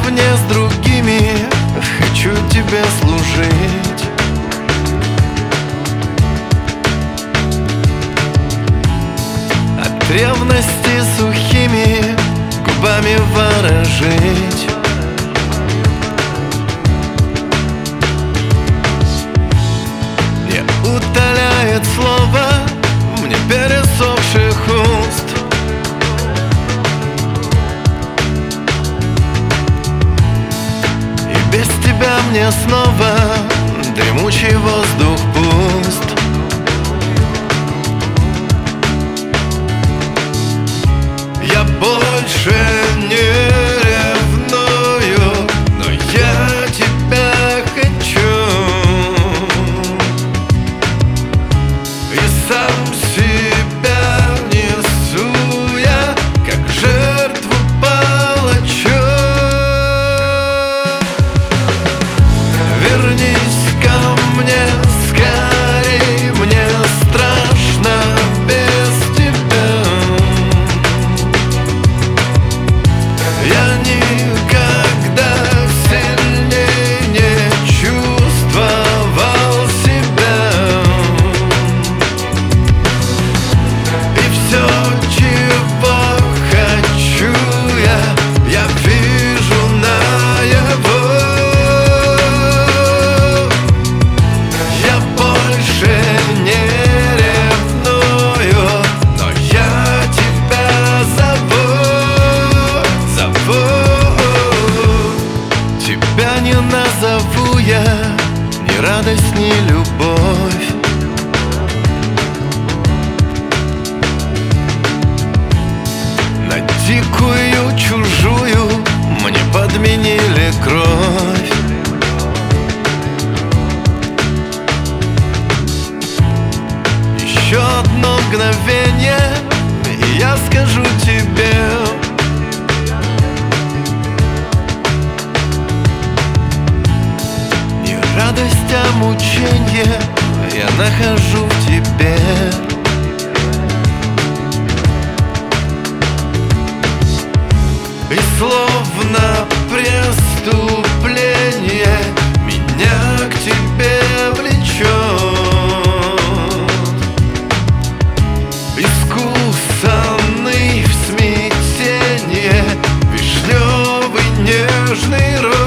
наравне с другими хочу тебе служить. От ревности сухими губами ворожить. Не утоляет слово мне пересохших уст. И без тебя мне снова дремучий воздух пуст. Я больше не ревную, но я тебя хочу. И сам себя несу я, как жертву палачу. Вернись ко мне скорей, мне страшно без тебя. Я никогда сильнее не чувствовал себя. И все, чего хочу я вижу наяву. Я больше не ревную, но я тебя зову. Тебя не назову я ни радость, ни любовь. На дикую чужую мне подменили кровь. Еще одно мгновение, и я скажу тебе: не радость, а мученье я нахожу в тебе. И словно преступление меня к тебе влечет. Искусанный в смятенье вишневый нежный рот.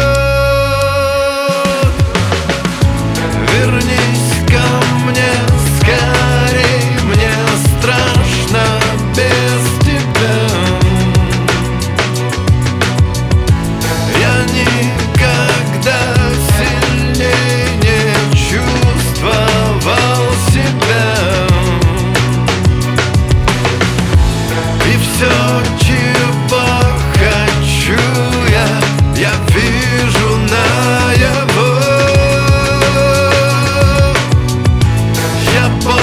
Вернись ко мне скорей, мне страшно без тебя. Я никогда сильнее не чувствовал себя. И все, чего хочу я вижу наяву. Я